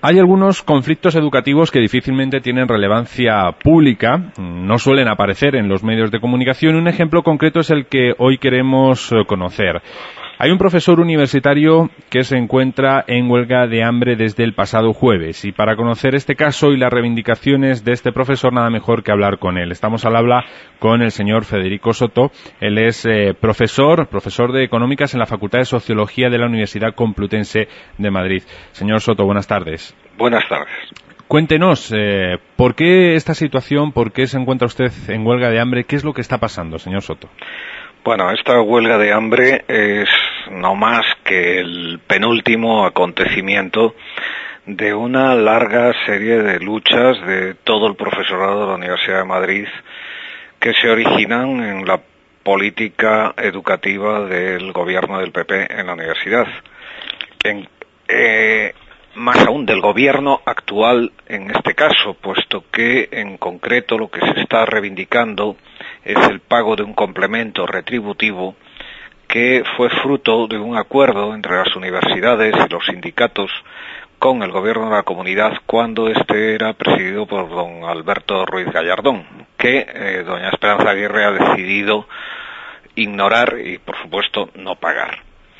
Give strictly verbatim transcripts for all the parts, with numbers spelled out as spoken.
Hay algunos conflictos educativos que difícilmente tienen relevancia pública, no suelen aparecer en los medios de comunicación. Un ejemplo concreto es el que hoy queremos conocer. Hay un profesor universitario que se encuentra en huelga de hambre desde el pasado jueves, y para conocer este caso y las reivindicaciones de este profesor, nada mejor que hablar con él. Estamos al habla con el señor Federico Soto. Él es eh, profesor, profesor de Económicas en la Facultad de Sociología de la Universidad Complutense de Madrid. Señor Soto, buenas tardes. Buenas tardes. Cuéntenos, eh, ¿por qué esta situación? ¿Por qué se encuentra usted en huelga de hambre? ¿Qué es lo que está pasando, señor Soto? Bueno, esta huelga de hambre es no más que el penúltimo acontecimiento de una larga serie de luchas de todo el profesorado de la Universidad de Madrid que se originan en la política educativa del gobierno del P P en la universidad. En, eh, más aún del gobierno actual en este caso, puesto que en concreto lo que se está reivindicando es el pago de un complemento retributivo que fue fruto de un acuerdo entre las universidades y los sindicatos con el gobierno de la comunidad cuando este era presidido por don Alberto Ruiz Gallardón, que eh, doña Esperanza Aguirre ha decidido ignorar y, por supuesto, no pagar.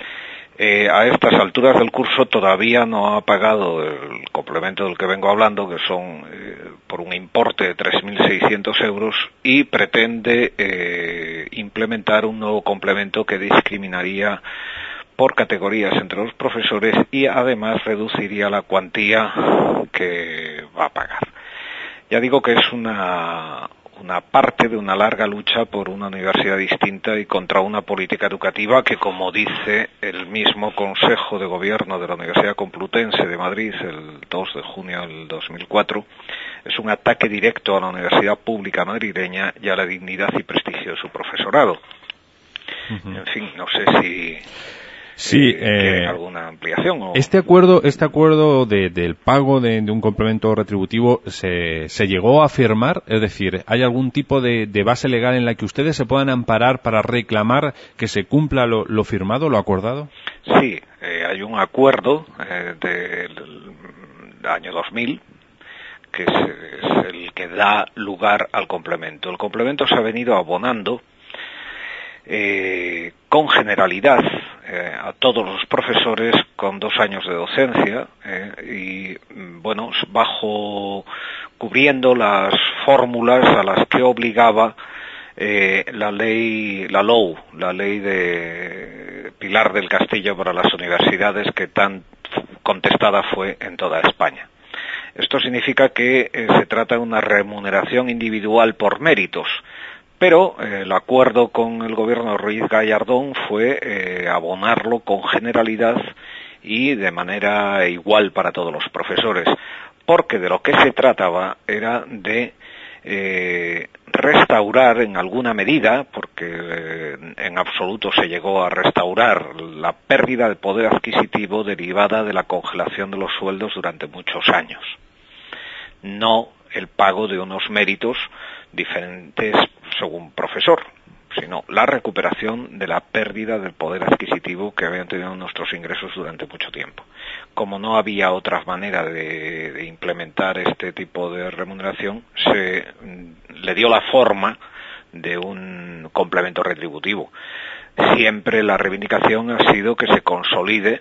Eh, a estas alturas del curso todavía no ha pagado el complemento del que vengo hablando, que son eh, por un importe de tres mil seiscientos euros, y pretende eh, implementar un nuevo complemento que discriminaría por categorías entre los profesores y además reduciría la cuantía que va a pagar. Ya digo que es una... una parte de una larga lucha por una universidad distinta y contra una política educativa que, como dice el mismo Consejo de Gobierno de la Universidad Complutense de Madrid el dos de junio del dos mil cuatro, es un ataque directo a la universidad pública madrileña y a la dignidad y prestigio de su profesorado. Uh-huh. En fin, no sé si... Sí, eh, eh, alguna ampliación. O... Este acuerdo, este acuerdo de, del pago de, de un complemento retributivo se, se llegó a firmar, es decir, ¿hay algún tipo de, de base legal en la que ustedes se puedan amparar para reclamar que se cumpla lo, lo firmado, lo acordado? Sí, eh, hay un acuerdo eh, del año dos mil que es, es el que da lugar al complemento. El complemento se ha venido abonando Eh, con generalidad eh, a todos los profesores con dos años de docencia eh, y bueno, bajo cubriendo las fórmulas a las que obligaba eh, la ley, la L O U, la ley de Pilar del Castillo para las universidades, que tan contestada fue en toda España. Esto significa que eh, se trata de una remuneración individual por méritos. Pero eh, el acuerdo con el gobierno de Ruiz Gallardón fue eh, abonarlo con generalidad y de manera igual para todos los profesores, porque de lo que se trataba era de eh, restaurar en alguna medida, porque eh, en absoluto se llegó a restaurar la pérdida de poder adquisitivo derivada de la congelación de los sueldos durante muchos años. No el pago de unos méritos diferentes según profesor, sino la recuperación de la pérdida del poder adquisitivo que habían tenido nuestros ingresos durante mucho tiempo. Como no había otra manera de, de implementar este tipo de remuneración, se le dio la forma de un complemento retributivo. Siempre la reivindicación ha sido que se consolide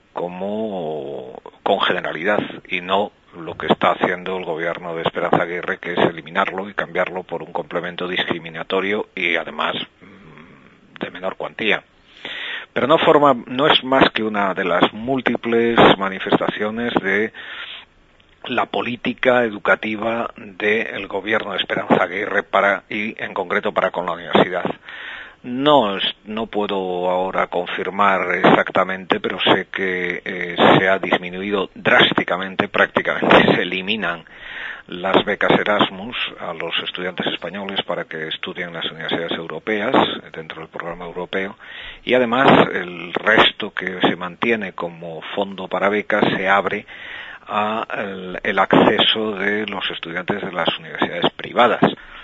como con generalidad y no lo que está haciendo el gobierno de Esperanza Aguirre, que es eliminarlo y cambiarlo por un complemento discriminatorio y además de menor cuantía. Pero no forma, no es más que una de las múltiples manifestaciones de la política educativa del gobierno de Esperanza Aguirre para, y en concreto para con la universidad. No, no puedo ahora confirmar exactamente, pero sé que eh, se ha disminuido drásticamente, prácticamente se eliminan las becas Erasmus a los estudiantes españoles para que estudien en las universidades europeas, dentro del programa europeo, y además el resto que se mantiene como fondo para becas se abre a el, el acceso de los estudiantes de las universidades privadas.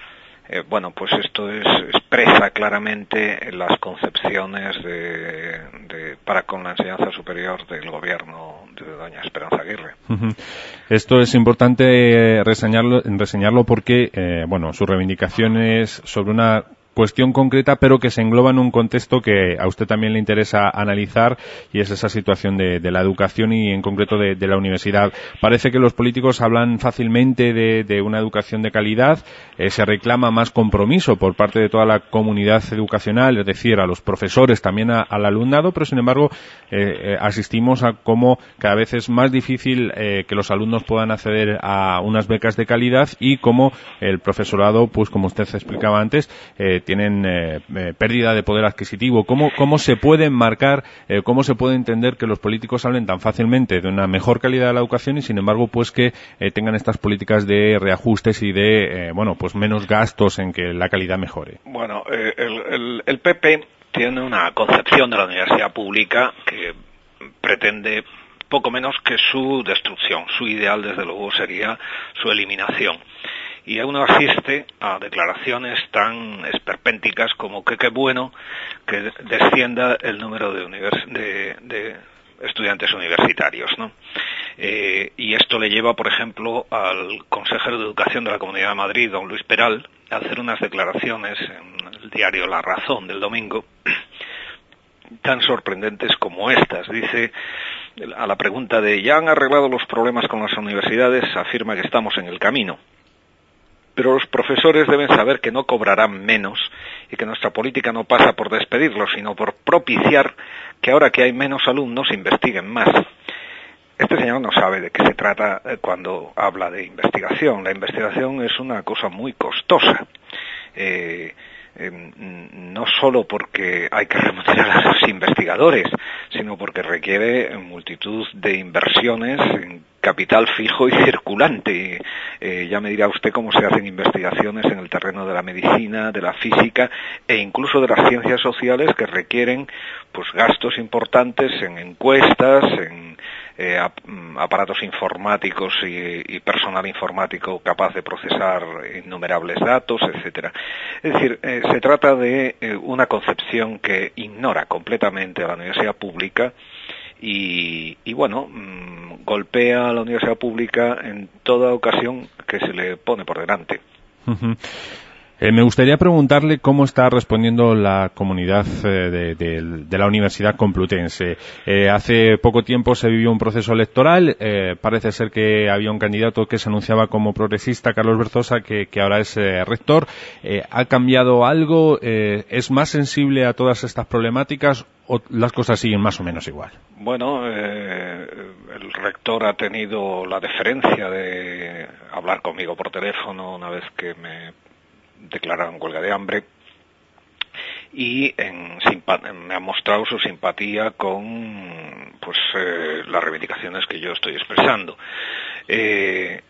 eh, bueno, pues esto es, expresa claramente las concepciones de, de, para con la enseñanza superior del gobierno de doña Esperanza Aguirre. Uh-huh. Esto es importante reseñarlo, reseñarlo porque, eh, bueno, sus reivindicaciones sobre una cuestión concreta, pero que se engloba en un contexto que a usted también le interesa analizar, y es esa situación de, de la educación y en concreto de, de la universidad. Parece que los políticos hablan fácilmente de, de una educación de calidad, eh, se reclama más compromiso por parte de toda la comunidad educacional, es decir, a los profesores, también a, al alumnado, pero sin embargo eh, eh, asistimos a cómo cada vez es más difícil eh, que los alumnos puedan acceder a unas becas de calidad, y cómo el profesorado, pues como usted explicaba antes, eh, tienen eh, eh, pérdida de poder adquisitivo. ¿Cómo, cómo se puede enmarcar, eh, cómo se puede entender que los políticos hablen tan fácilmente de una mejor calidad de la educación y, sin embargo, pues que eh, tengan estas políticas de reajustes y de, eh, bueno, pues menos gastos en que la calidad mejore? Bueno, eh, el, el, el P P tiene una concepción de la universidad pública que pretende poco menos que su destrucción. Su ideal, desde luego, sería su eliminación. Y uno asiste a declaraciones tan esperpénticas como que qué bueno que descienda el número de, univers- de, de estudiantes universitarios, ¿no? Eh, y esto le lleva, por ejemplo, al consejero de Educación de la Comunidad de Madrid, don Luis Peral, a hacer unas declaraciones en el diario La Razón del domingo, tan sorprendentes como estas. Dice, a la pregunta de ¿ya han arreglado los problemas con las universidades?, afirma que estamos en el camino. Pero los profesores deben saber que no cobrarán menos y que nuestra política no pasa por despedirlos, sino por propiciar que ahora que hay menos alumnos investiguen más. Este señor no sabe de qué se trata cuando habla de investigación. La investigación es una cosa muy costosa. Eh, eh, no solo porque hay que remunerar a los investigadores, sino porque requiere multitud de inversiones en capital fijo y circulante. Eh, ya me dirá usted cómo se hacen investigaciones en el terreno de la medicina, de la física e incluso de las ciencias sociales, que requieren pues gastos importantes en encuestas, en eh, aparatos informáticos y, y personal informático capaz de procesar innumerables datos, etcétera. Es decir, eh, se trata de eh, una concepción que ignora completamente a la universidad pública y, y bueno, mmm, golpea a la universidad pública en toda ocasión que se le pone por delante. Uh-huh. Eh, me gustaría preguntarle cómo está respondiendo la comunidad eh, de, de, de la Universidad Complutense. Eh, hace poco tiempo se vivió un proceso electoral, eh, parece ser que había un candidato que se anunciaba como progresista, Carlos Berzosa, que, que ahora es eh, rector. Eh, ¿Ha cambiado algo? Eh, ¿Es más sensible a todas estas problemáticas o las cosas siguen más o menos igual? Bueno, eh, el rector ha tenido la deferencia de hablar conmigo por teléfono una vez que me declararon huelga de hambre y en, me ha mostrado su simpatía con pues eh, las reivindicaciones que yo estoy expresando. Eh,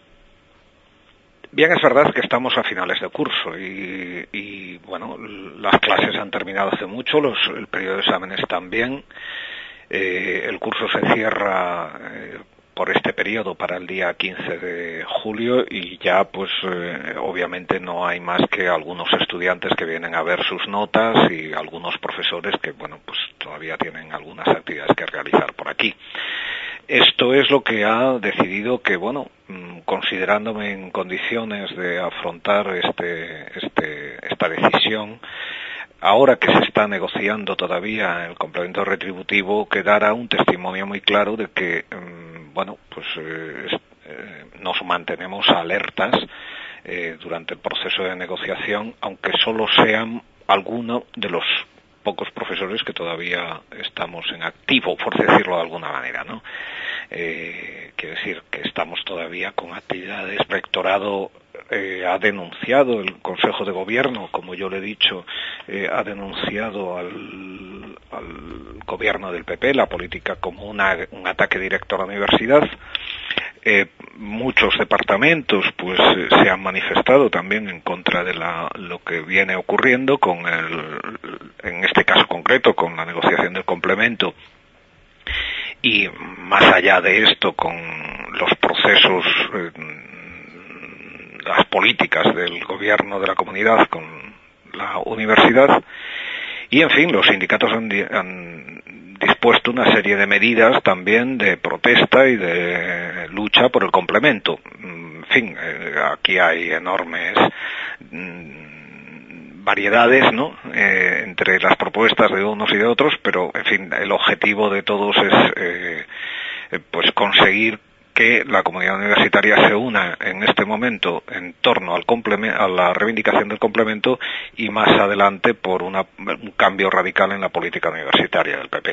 bien, es verdad que estamos a finales de curso y, y bueno, las clases han terminado hace mucho, los, el periodo de exámenes también. Eh, el curso se cierra eh, por este periodo para el día quince de julio y ya pues eh, obviamente no hay más que algunos estudiantes que vienen a ver sus notas y algunos profesores que bueno pues todavía tienen algunas actividades que realizar por aquí. Esto es lo que ha decidido que bueno, considerándome en condiciones de afrontar este, este, esta decisión, ahora que se está negociando todavía el complemento retributivo, quedará un testimonio muy claro de que bueno, pues eh, eh, nos mantenemos alertas eh, durante el proceso de negociación, aunque solo sean algunos de los pocos profesores que todavía estamos en activo, por decirlo de alguna manera, ¿no? Eh, quiere decir que estamos todavía con actividades. Rectorado eh, ha denunciado, el Consejo de Gobierno, como yo le he dicho, eh, ha denunciado al, al gobierno del P P la política como una, un ataque directo a la universidad. Eh, muchos departamentos pues eh, se han manifestado también en contra de la, lo que viene ocurriendo con el, en este caso concreto, con la negociación del complemento. Y más allá de esto, con los procesos, eh, las políticas del gobierno de la comunidad con la universidad. Y, en fin, los sindicatos han, han dispuesto una serie de medidas también de protesta y de lucha por el complemento. En fin, eh, aquí hay enormes mm, variedades, ¿no?, eh, entre las propuestas de unos y de otros, pero, en fin, el objetivo de todos es eh, eh, pues conseguir que la comunidad universitaria se una en este momento en torno al a la reivindicación del complemento y más adelante por una, un cambio radical en la política universitaria del P P.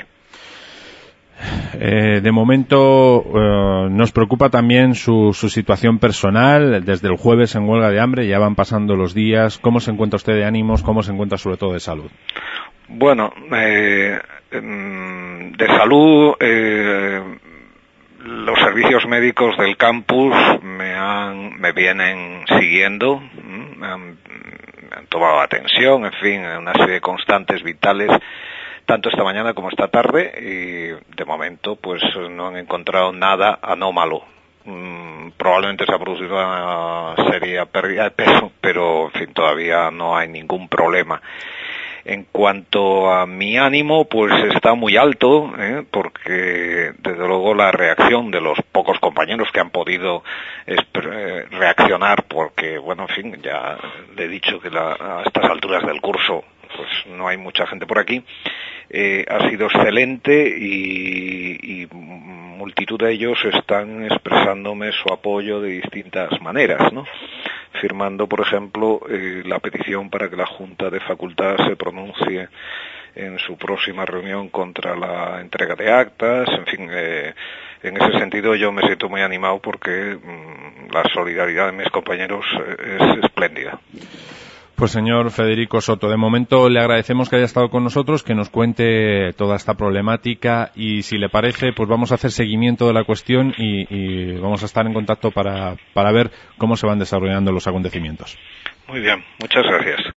Eh, de momento eh, nos preocupa también su, su situación personal. Desde el jueves en huelga de hambre, ya van pasando los días. ¿Cómo se encuentra usted de ánimos? ¿Cómo se encuentra sobre todo de salud? Bueno, eh, de salud... Eh, los servicios médicos del campus me han, me vienen siguiendo, me han, me han tomado atención, en fin, una serie de constantes vitales, tanto esta mañana como esta tarde, y de momento pues no han encontrado nada anómalo. Mm, probablemente se ha producido una seria pérdida de peso, pero en fin, todavía no hay ningún problema. En cuanto a mi ánimo, pues está muy alto, ¿eh? Porque desde luego la reacción de los pocos compañeros que han podido eh, reaccionar, porque bueno, en fin, ya le he dicho que la, a estas alturas del curso pues no hay mucha gente por aquí, eh, ha sido excelente y, y multitud de ellos están expresándome su apoyo de distintas maneras, ¿no? Firmando, por ejemplo, eh, la petición para que la Junta de Facultad se pronuncie en su próxima reunión contra la entrega de actas, en fin, eh, en ese sentido yo me siento muy animado porque mmm, la solidaridad de mis compañeros eh, es espléndida. Pues señor Federico Soto, de momento le agradecemos que haya estado con nosotros, que nos cuente toda esta problemática y si le parece, pues vamos a hacer seguimiento de la cuestión y, y vamos a estar en contacto para, para ver cómo se van desarrollando los acontecimientos. Muy bien, muchas gracias.